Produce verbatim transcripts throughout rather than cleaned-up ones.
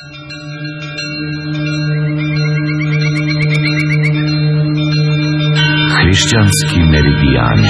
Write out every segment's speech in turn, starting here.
Hrišćanski meridijani.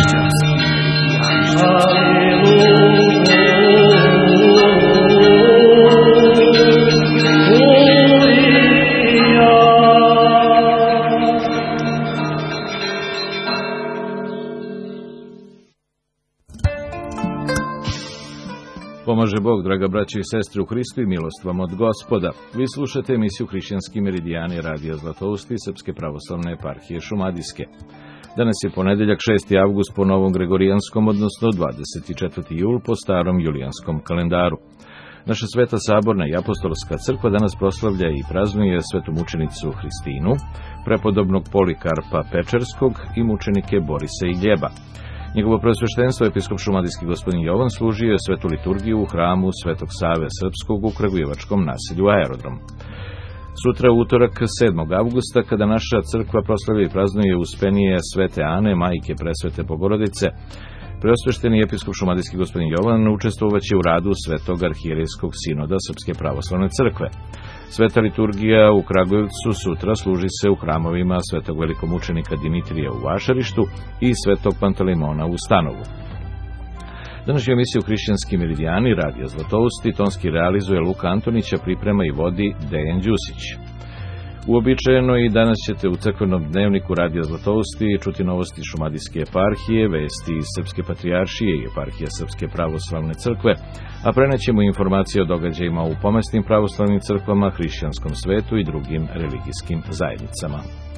Pomaže Bog, draga braće i sestre u Hristu, i milost vam od Gospoda. Vi slušate emisiju Hrišćanski meridijani radija Zlatousti Srpske pravoslavne eparhije Šumadijske. Danas je ponedeljak šesti avgust po novom gregorijanskom, odnosno dvadeset četvrti jul po starom julijanskom kalendaru. Naša sveta saborna i apostolska crkva danas proslavlja i praznuje svetu mučenicu Hristinu, prepodobnog Polikarpa Pečerskog i mučenike Borisa i Gljeba. Njegovo preosveštenstvo, episkop šumadijski gospodin Jovan, služio je svetu liturgiju u hramu Svetog Save Srpskog u kragujevačkom naselju Aerodrom. Sutra, utorak sedmog avgusta, kada naša crkva proslavlja i praznuje Uspenije Svete Ane, majke presvete Bogorodice, preosvešteni episkop šumadijski gospodin Jovan učestvovaće u radu Svetog arhijerejskog sinoda Srpske pravoslavne crkve. Sveta liturgija u Kragujevcu sutra služi se u hramovima Svetog velikomučenika Dimitrija u Vašarištu i Svetog Pantelimona u Stanovu. Današnju emisiju Hrišćanski meridijani radija Zlatousti tonski realizuje Luka Antonića, priprema i vodi Dejan Đusić. Uobičajeno i danas ćete u crkvenom dnevniku radija Zlatousti čuti novosti Šumadijske eparhije, vesti iz Srpske patrijaršije i eparhije Srpske pravoslavne crkve, a prenećemo informacije o događajima u pomesnim pravoslavnim crkvama, hrišćanskom svetu i drugim religijskim zajednicama.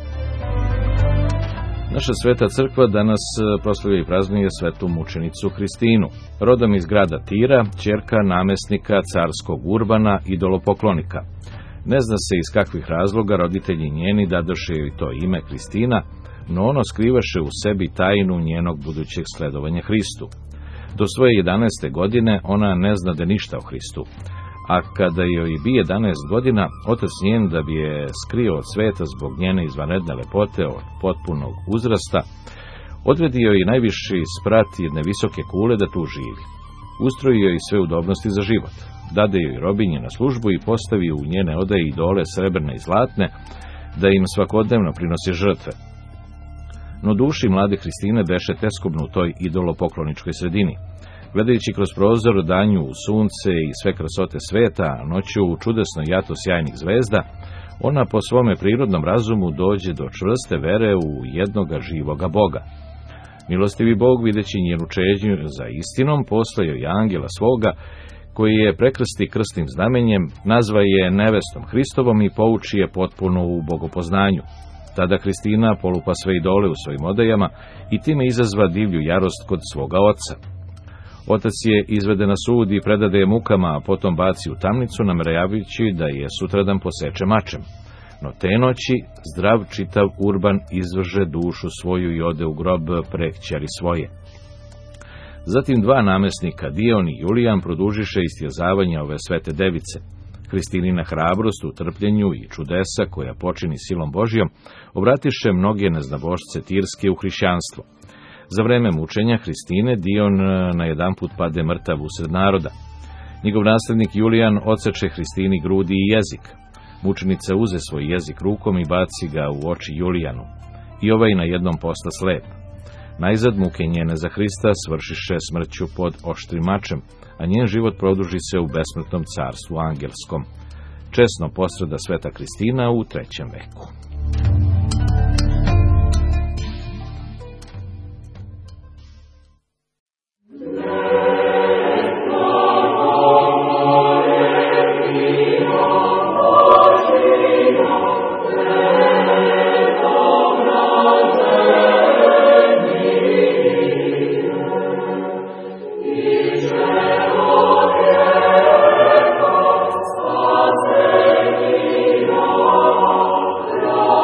Naša sveta crkva danas proslavlja i praznuje svetu mučenicu Hristinu, rodom iz grada Tira, ćerka namesnika carskog Urbana, idolopoklonika. Ne zna se iz kakvih razloga roditelji njeni dadoše joj to ime Hristina, no ono skrivaše u sebi tajnu njenog budućeg sledovanja Hristu. Do svoje jedanaeste godine ona ne zna da ništa o Hristu, a kada joj bi jedanaest godina, otac njen, da bi je skrio od sveta zbog njene izvanredne lepote od potpunog uzrasta, odvedi joj najviši sprat jedne visoke kule da tu živi. Ustroji joj sve udobnosti za život, dade joj robinje na službu i postavi u njene odaje idole srebrne i zlatne, da im svakodnevno prinosi žrtve. No duši mlade Hristine beše teskobnu u toj idolopokloničkoj sredini. Gledajući kroz prozor danju u sunce i sve krasote sveta, a noću u čudesno jato sjajnih zvezda, ona po svome prirodnom razumu dođe do čvrste vere u jednoga živoga Boga. Milostivi Bog, videći njenu čežnju za istinom, posla joj angela svoga, koji je prekrsti krstnim znamenjem, nazva je nevestom Hristovom i pouči je potpuno u bogopoznanju. Tada Hristina polupa sve idole u svojim odajama i time izazva divlju jarost kod svoga oca. Otac je izvede na sud i predade je mukama, a potom baci u tamnicu, namerajajući da je sutradan poseče mačem. No te noći zdrav čitav Urban izvrže dušu svoju i ode u grob pre kćeri svoje. Zatim dva namesnika, Dion i Julijan, produžiše istjezavanja ove svete device. Hristinina hrabrost u trpljenju i čudesa koja počini silom Božjom obratiše mnoge neznabošce tirske u hrišćanstvo. Za vreme mučenja Hristine Dion na jedan put pade mrtav usred naroda. Njegov naslednik Julijan odseče Hristini grudi i jezik. Mučenica uze svoj jezik rukom i baci ga u oči Julijanu. I ovaj na jednom posta slep. Najzad muke njene za Hrista svršiše smrću pod oštrim mačem, a njen život produži se u besmrtnom carstvu angelskom. Česno posreda sveta Hristina u trećem veku. Oh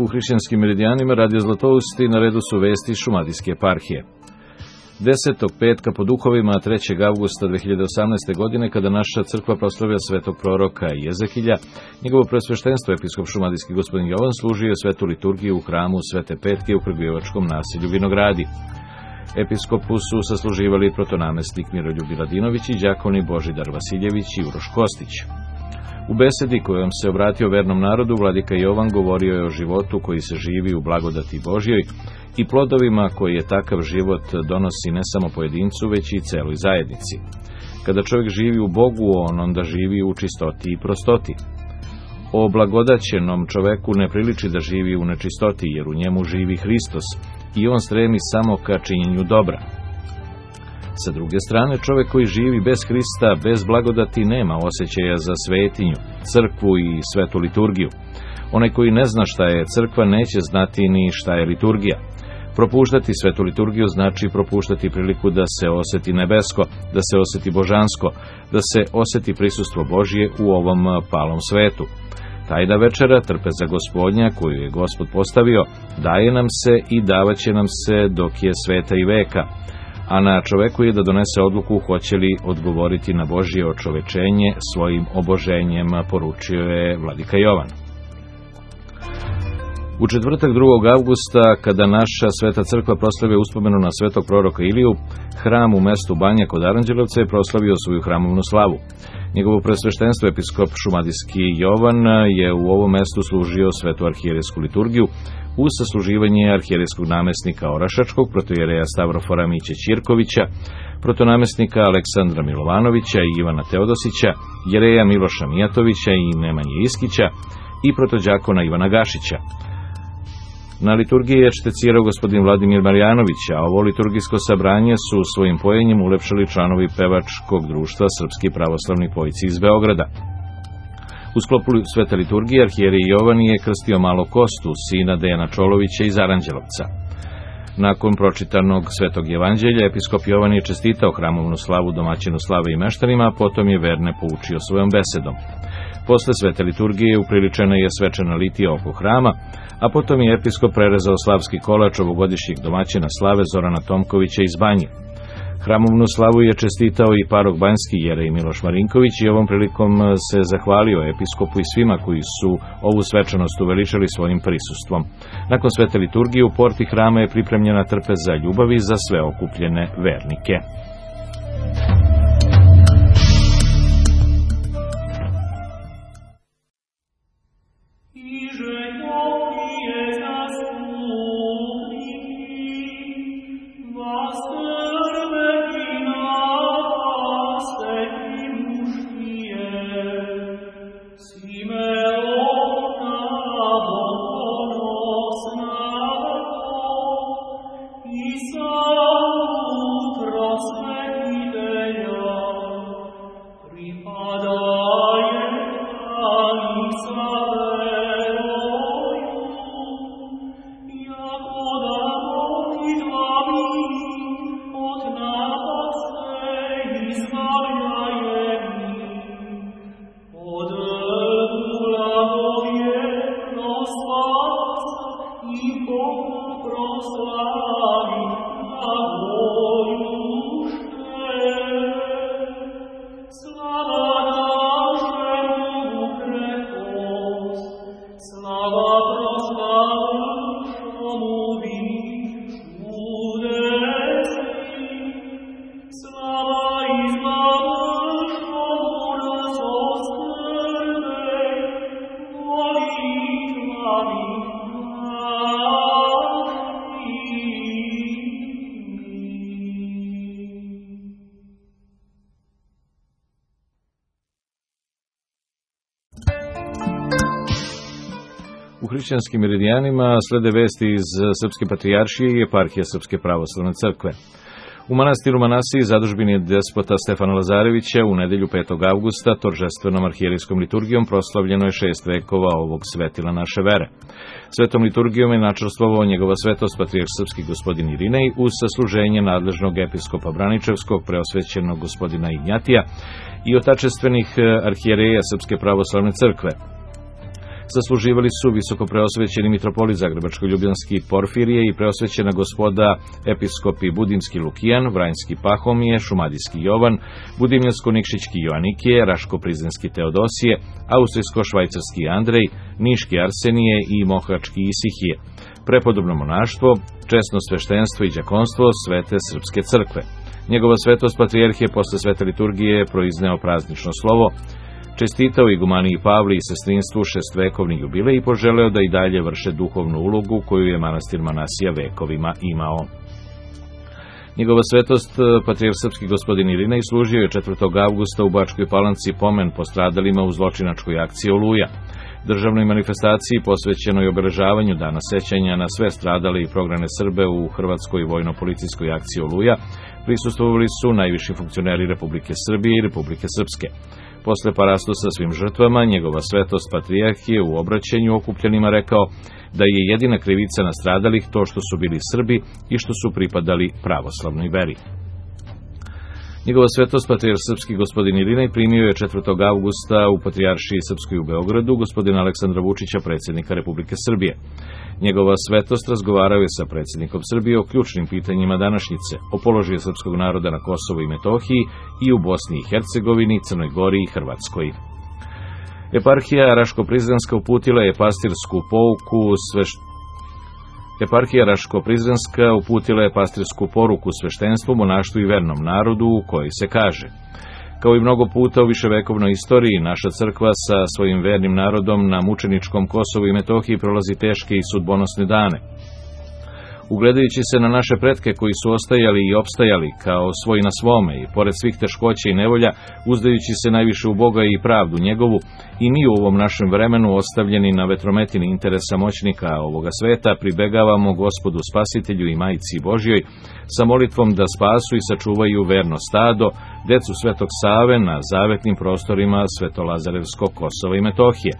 U hrišćanskim meridijanima Radio Zlatousti na redu su vesti Šumadijske eparhije. desetog petka po duhovima trećeg avgusta dve hiljade osamnaeste. godine, kada naša crkva proslavlja svetog proroka Jezekilja, njegovo preosveštenstvo episkop šumadijski gospodin Jovan služio svetu liturgiju u hramu Svete Petke u Krgujevačkom naselju Vinogradi. Episkopu su sasluživali protonamestnik Miroljub Radinović i đakoni Božidar Vasiljević i Uroš Kostić. U besedi kojom se obratio vernom narodu, vladika Jovan govorio je o životu koji se živi u blagodati Božjoj i plodovima koji je takav život donosi ne samo pojedincu, već i celoj zajednici. Kada čovjek živi u Bogu, on onda živi u čistoti i prostoti. O blagodaćenom čoveku ne priliči da živi u nečistoti, jer u njemu živi Hristos i on stremi samo ka činjenju dobra. Sa druge strane, čovjek koji živi bez Hrista, bez blagodati, nema osjećaja za svetinju, crkvu i svetu liturgiju. Onaj koji ne zna šta je crkva, neće znati ni šta je liturgija. Propuštati svetu liturgiju znači propuštati priliku da se osjeti nebesko, da se osjeti božansko, da se osjeti prisustvo Božje u ovom palom svetu. Tajna večera, trpeza Gospodnja, koju je Gospod postavio, daje nam se i davaće nam se dok je sveta i veka, a na čoveku je da donese odluku hoće li odgovoriti na Božje očovečenje svojim oboženjem, poručio je vladika Jovan. U četvrtak drugog avgusta, kada naša sveta crkva proslavlja uspomenu na svetog proroka Iliju, hram u mestu Banja kod Aranđelovca je proslavio svoju hramovnu slavu. Njegovo presveštenstvo episkop šumadijski Jovan je u ovom mestu služio svetu arhijerejsku liturgiju uz sasluživanje arhijerejskog namestnika Orašačkog, protojereja Stavrofora Miće Ćirkovića, protonamestnika Aleksandra Milovanovića i Ivana Teodosića, jereja Miloša Mijatovića i Nemanje Iskića i protođakona Ivana Gašića. Na liturgiji je štecirao gospodin Vladimir Marjanović, a ovo liturgijsko sabranje su svojim pojenjem ulepšali članovi pevačkog društva Srpski pravoslavni pojici iz Beograda. U sklopu svete liturgije arhijerej Jovan je krstio malo Kostu, sina Dejana Čolovića iz Aranđelovca. Nakon pročitanog svetog evanđelja, episkop Jovan je čestitao hramovnu slavu domaćinu slave i meštanima, a potom je verne poučio svojom besedom. Posle svete liturgije upriličena je svečana litija oko hrama, a potom je episkop prerezao slavski kolač ovogodišnjeg domaćina slave Zorana Tomkovića iz Banje. Hramovnu slavu je čestitao i parok banjski jerej Miloš Marinković i ovom prilikom se zahvalio episkopu i svima koji su ovu svečanost uveličali svojim prisustvom. Nakon svete liturgije u porti hrama je pripremljena trpeza ljubavi za sve okupljene vernike. U hrišćanskim meridijanima slede vesti iz Srpske patrijaršije i eparhije Srpske pravoslavne crkve. U manastiru Manasiji zadužbini despota Stefana Lazarevića u nedelju petog avgusta toržestvenom arhijerejskom liturgijom proslavljeno je šest vekova ovog svetila naše vere. Svetom liturgijom je načrstvovao njegova svetost patrijarh srpski gospodin Irinej uz sasluženje nadležnog episkopa Braničevskog preosvećenog gospodina Ignjatija i otačestvenih arhijereja Srpske pravoslavne crkve. Zasluživali su visoko preosvećeni mitropolit Zagrebačko-ljubljanski Porfirije i preosvećena gospoda episkopi Budimski Lukijan, Vranjski Pahomije, Šumadijski Jovan, Budimljansko-Nikšićki Joanikije, Raško-Prizrenski Teodosije, Austrijsko-švajcarski Andrej, Niški Arsenije i Mohački Isihije, prepodobno monaštvo, česno sveštenstvo i đakonstvo Svete Srpske crkve. Njegova svetost patrijarh je posle svete liturgije proizneo praznično slovo, čestitao igumaniji Pavli i sestrinstvu šestvekovni jubilej i poželeo da i dalje vrše duhovnu ulogu koju je manastir Manasija vekovima imao. Njegova svetost patrijarh srpski gospodin Irinej služio je četvrtog avgusta u Bačkoj Palanci pomen postradalima u zločinačkoj akciji Oluja. Državnoj manifestaciji posvećenoj obeležavanju dana sećanja na sve stradale i prognane Srbe u hrvatskoj vojno-policijskoj akciji Oluja prisustvovali su najviši funkcioneri Republike Srbije i Republike Srpske. Posle parastosa svim žrtvama, njegova svetost patrijarh je u obraćanju okupljenima rekao da je jedina krivica nastradalih to što su bili Srbi i što su pripadali pravoslavnoj veri. Njegova svetost patrijarh srpski gospodin Irinej primio je četvrtog avgusta u Patrijaršiji Srpskoj u Beogradu gospodina Aleksandra Vučića, predsjednika Republike Srbije. Njegova svetost razgovarao je sa predsjednikom Srbije o ključnim pitanjima današnjice, o položaju srpskog naroda na Kosovu i Metohiji i u Bosni i Hercegovini, Crnoj Gori i Hrvatskoj. Eparhija Raško-Prizrenska uputila je pastirsku pouku sveš... Eparhija Raško-Prizrenska uputila je pastirsku poruku sveštenstvu, monaštvu i vernom narodu u kojoj se kaže: kao i mnogo puta u viševekovnoj istoriji, naša crkva sa svojim vernim narodom na mučeničkom Kosovu i Metohiji prolazi teške i sudbonosne dane. Ugledajući se na naše pretke koji su ostajali i opstajali kao svoj na svome i pored svih teškoća i nevolja, uzdajući se najviše u Boga i pravdu njegovu, i mi u ovom našem vremenu, ostavljeni na vetrometini interesa moćnika ovoga sveta, pribegavamo Gospodu Spasitelju i Majici Božjoj sa molitvom da spasu i sačuvaju verno stado, decu Svetog Save na zavetnim prostorima Svetolazarevskog Kosova i Metohije.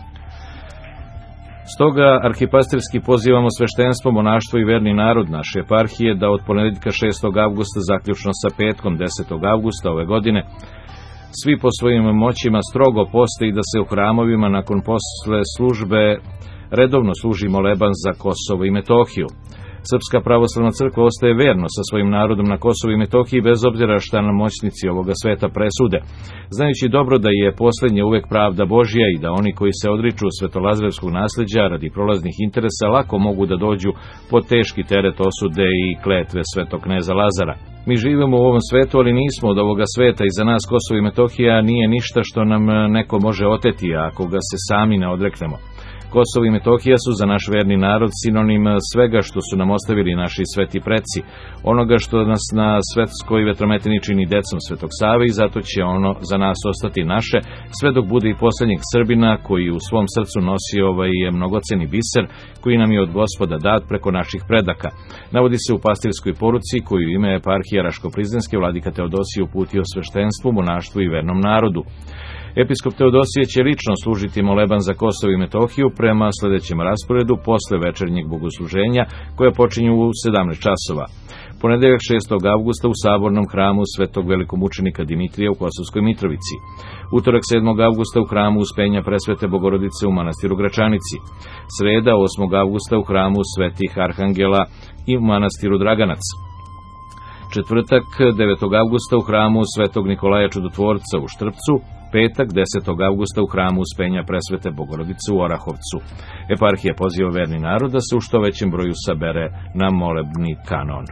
Stoga arhipastirski pozivamo sveštenstvo, monaštvo i verni narod naše eparhije da od ponedeljka šestog avgusta zaključno sa petkom desetog avgusta ove godine svi po svojim moćima strogo poste i da se u hramovima nakon posle službe redovno služi moleban za Kosovo i Metohiju. Srpska pravoslavna crkva ostaje verno sa svojim narodom na Kosovu i Metohiji bez obzira šta nam moćnici ovoga sveta presude, znajući dobro da je poslednje uvek pravda Božja i da oni koji se odriču svetolazarevskog nasleđa radi prolaznih interesa lako mogu da dođu pod teški teret osude i kletve svetog kneza Lazara. Mi živimo u ovom svetu, ali nismo od ovoga sveta i za nas Kosovo i Metohija nije ništa što nam neko može oteti, ako ga se sami ne odreknemo. Kosovo i Metohija su za naš verni narod sinonim svega što su nam ostavili naši sveti preci, onoga što nas na svetskoj vetrometini čini decom Svetog Save i zato će ono za nas ostati naše, sve dok bude i posljednjeg Srbina koji u svom srcu nosi ovaj mnogoceni biser koji nam je od Gospoda dat preko naših predaka. Navodi se u pastirskoj poruci koju ime eparhija Raško-Prizrenske vladika Teodosije uputio sveštenstvu, monaštvu i vernom narodu. Episkop Teodosije će lično služiti moleban za Kosovo i Metohiju prema sledećem rasporedu posle večernjeg bogosluženja koje počinju u sedamnaest časova. Ponedeljak šestog avgusta u sabornom hramu Svetog velikomučenika Dimitrija u Kosovskoj Mitrovici. Utorak sedmog avgusta u hramu Uspenja Presvete Bogorodice u manastiru Gračanici. Sreda osmog avgusta u hramu Svetih Arhangela i u manastiru Draganac. Četvrtak devetog avgusta u hramu Svetog Nikolaja Čudotvorca u Štrpcu. Petak desetog avgusta u hramu Uspenja Presvete Bogorodice u Orahovcu. Eparhija poziva verni narod da se u što većem broju sabere na molebni kanon.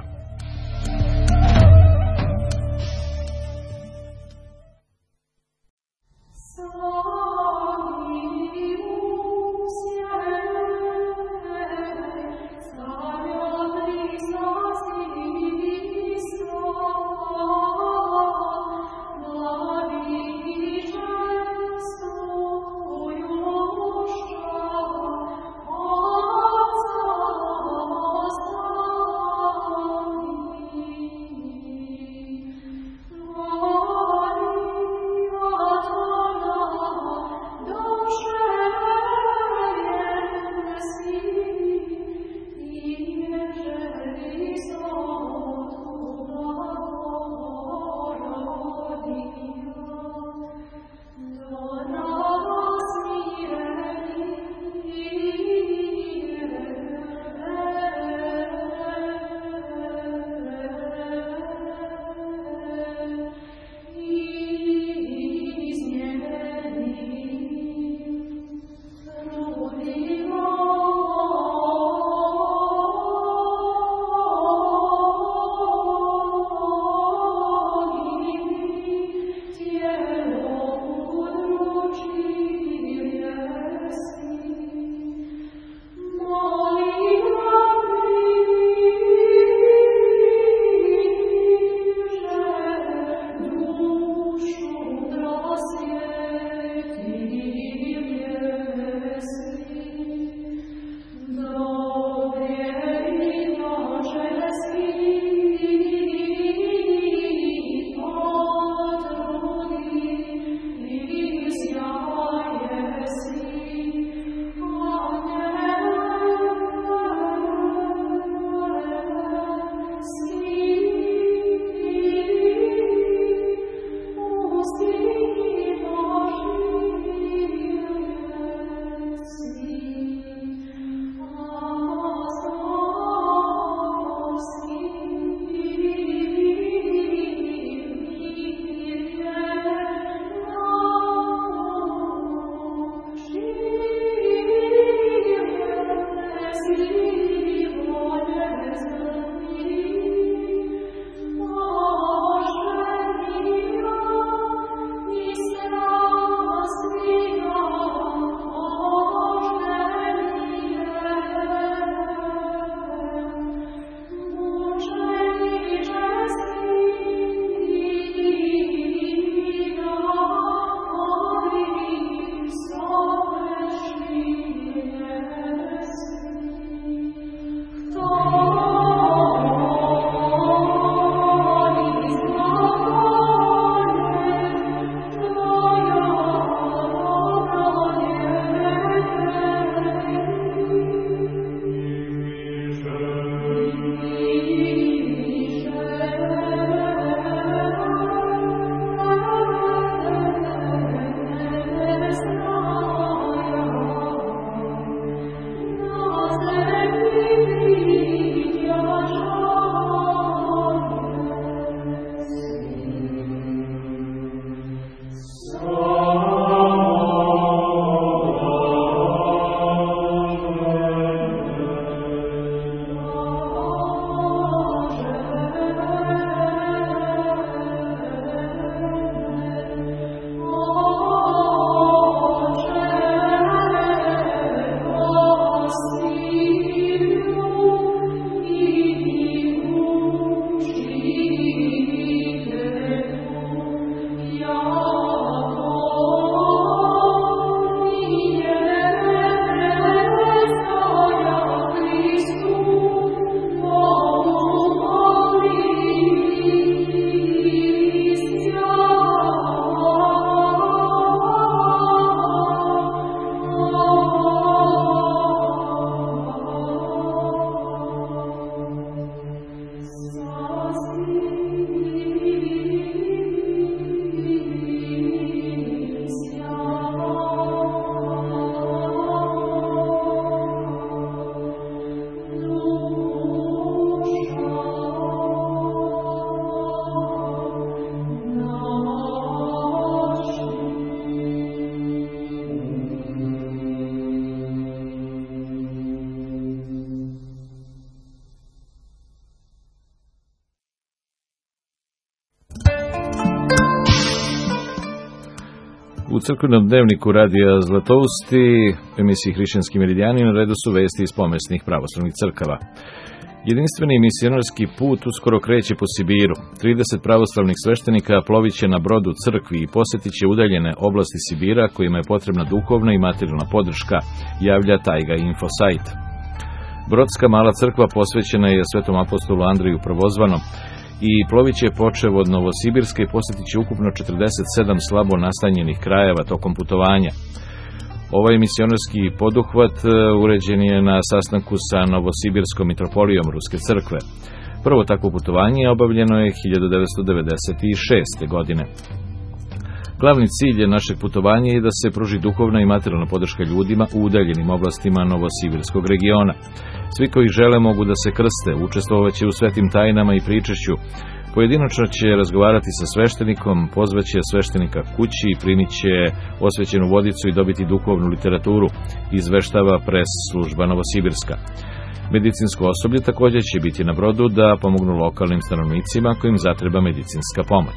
U crkvenom dnevniku radija Zlatousti, emisiji Hrišćanski meridijani, na redu su vesti iz pomesnih pravoslavnih crkava. Jedinstveni misionarski put uskoro kreće po Sibiru. trideset pravoslavnih sveštenika ploviće na brodu crkvi i posjetit će udaljene oblasti Sibira kojima je potrebna duhovna i materijalna podrška, javlja Tajga Info sajt. Brodska mala crkva posvećena je svetom apostolu Andreju Prvozvanom i plovit će počev od Novosibirske i posjetit će ukupno četrdeset sedam slabo nastanjenih krajeva tokom putovanja. Ovaj misionarski poduhvat uređen je na sastanku sa Novosibirskom mitropolijom Ruske crkve. Prvo takvo putovanje obavljeno je hiljadu devetsto devedeset šeste. godine. Glavni cilj našeg putovanja je da se pruži duhovna i materijalna podrška ljudima u udaljenim oblastima Novosibirskog regiona. Svi koji žele mogu da se krste, učestvovaće u svetim tajnama i pričešću. Pojedinačno će razgovarati sa sveštenikom, pozvaće sveštenika kući i primit će osvećenu vodicu i dobiti duhovnu literaturu, izveštava pres služba Novosibirska. Medicinsko osoblje također će biti na brodu da pomognu lokalnim stanovnicima kojim zatreba medicinska pomoć.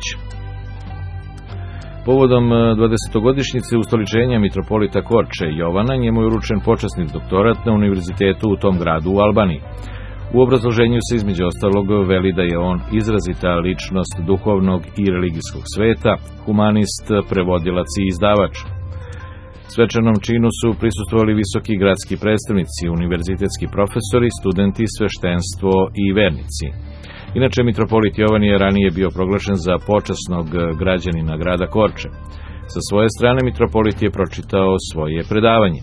Povodom dvadesetogodišnjice ustoličenja mitropolita Korče Jovana, njemu je uručen počasni doktorat na univerzitetu u tom gradu u Albaniji. U obrazloženju se između ostalog veli da je on izrazita ličnost duhovnog i religijskog sveta, humanist, prevodilac i izdavač. Svečanom činu su prisustvovali visoki gradski predstavnici, univerzitetski profesori, studenti, sveštenstvo i vernici. Inače, mitropolit Jovan je ranije bio proglašen za počasnog građanina grada Korče. Sa svoje strane, mitropolit je pročitao svoje predavanje.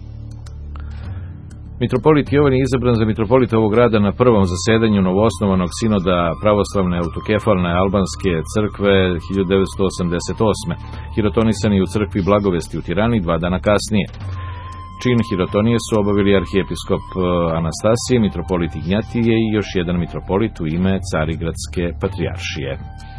Mitropolit Jovan je izabran za mitropolita ovog grada na prvom zasedanju novoosnovanog sinoda pravoslavne autokefalne albanske crkve hiljadu devetsto osamdeset osme. Hirotonisan je u crkvi Blagovesti u Tirani dva dana kasnije. Čin hirotonije su obavili arhijepiskop Anastasije, mitropolit Ignjatije i još jedan mitropolit u ime Carigradske patrijaršije.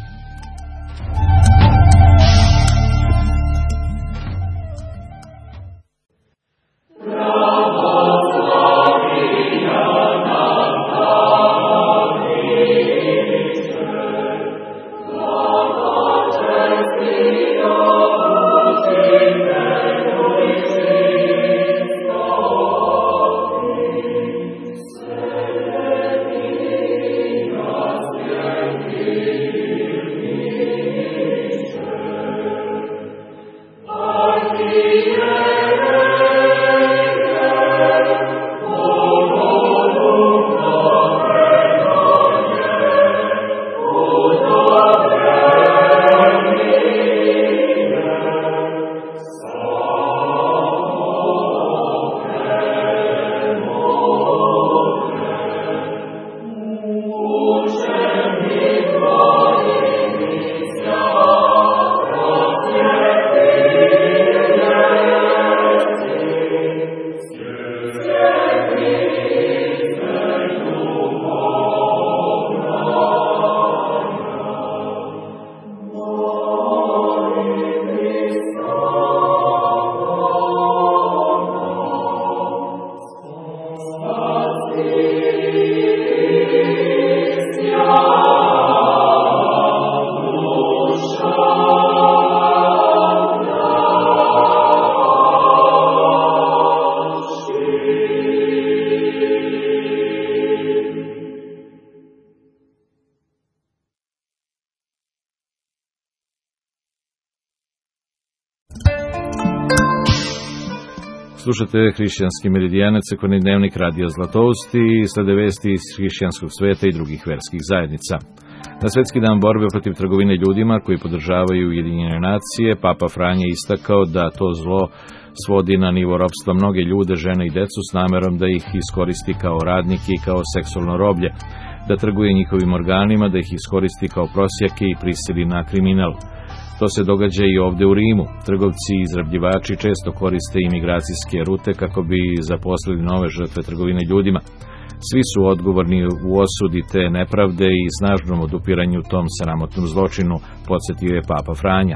Slušate Hrišćanski meridijanac, crkveni dnevnik radija Zlatousti i slede vesti iz hrišćanskog sveta i drugih verskih zajednica. Na Svetski dan borbe protiv trgovine ljudima koji podržavaju Ujedinjene nacije, Papa Franje istakao da to zlo svodi na nivo ropstva mnoge ljude, žene i decu s namerom da ih iskoristi kao radnike i kao seksualno roblje, da trguje njihovim organima, da ih iskoristi kao prosjake i prisili na kriminal. To se događa i ovde u Rimu. Trgovci i izrabljivači često koriste imigracijske rute kako bi zaposlili nove žrtve trgovine ljudima. Svi su odgovorni u osudi te nepravde i snažnom odupiranju tom sramotnom zločinu, podsjetio je Papa Franja.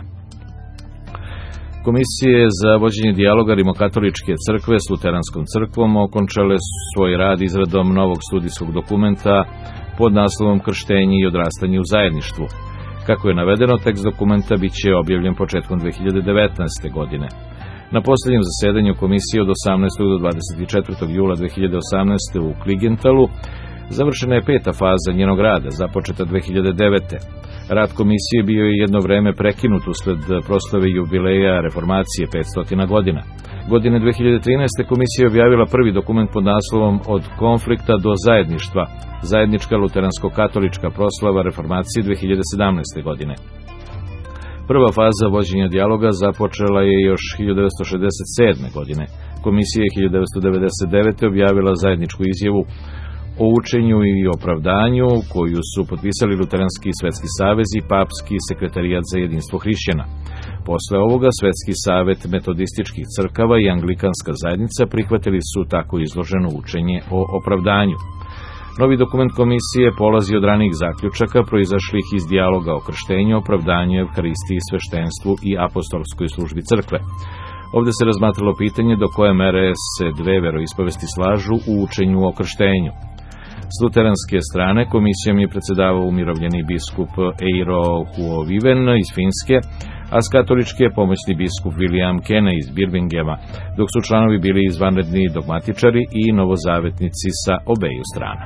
Komisije za vođenje dijaloga Rimokatoličke crkve s Luteranskom crkvom okončale svoj rad izradom novog studijskog dokumenta pod naslovom Krštenje i odrastanje u zajedništvu. Kako je navedeno, tekst dokumenta bit će objavljen početkom dve hiljade devetnaeste. godine. Na posljednjem zasedanju komisije od osamnaestog do dvadeset četvrtog jula dve hiljade osamnaeste. u Kligentalu završena je peta faza njenog rada, započeta dve hiljade devete. Rad komisije bio je jedno vreme prekinut usled proslave jubileja reformacije petsto godina. Godine dve hiljade trinaeste. komisija je objavila prvi dokument pod naslovom Od konflikta do zajedništva, zajednička luteransko-katolička proslava reformacije dve hiljade sedamnaeste. godine. Prva faza vođenja dijaloga započela je još hiljadu devetsto šezdeset sedme. godine. Komisija je hiljadu devetsto devedeset devete. objavila zajedničku izjavu o učenju i opravdanju, koju su potpisali Luteranski svetski savez i Papski sekretarijat za jedinstvo hrišćana. Posle ovoga Svetski savet metodističkih crkava i Anglikanska zajednica prihvatili su tako izloženo učenje o opravdanju. Novi dokument komisije polazi od ranijih zaključaka proizašlih iz dijaloga o krštenju, opravdanju, evharistiji, sveštenstvu i apostolskoj službi crkve. Ovde se razmatralo pitanje do koje mere se dve veroispovesti slažu u učenju o krštenju. S luteranske strane komisijom je predsedavao umirovljeni biskup Eiro Huoviven iz Finske, a s katoličke pomoćni biskup William Kene iz Birminghama, dok su članovi bili izvanredni dogmatičari i novozavetnici sa obeju strana.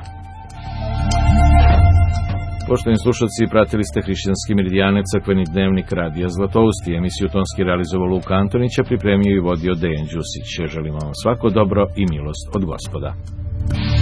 Poštovani slušalci, pratili ste Hrišćanski meridijane, crkveni dnevnik Radija Zlatousti. Emisiju tonski realizovao Luka Antonića, pripremio i vodio Dejan Đusić. Želimo vam svako dobro i milost od Gospoda.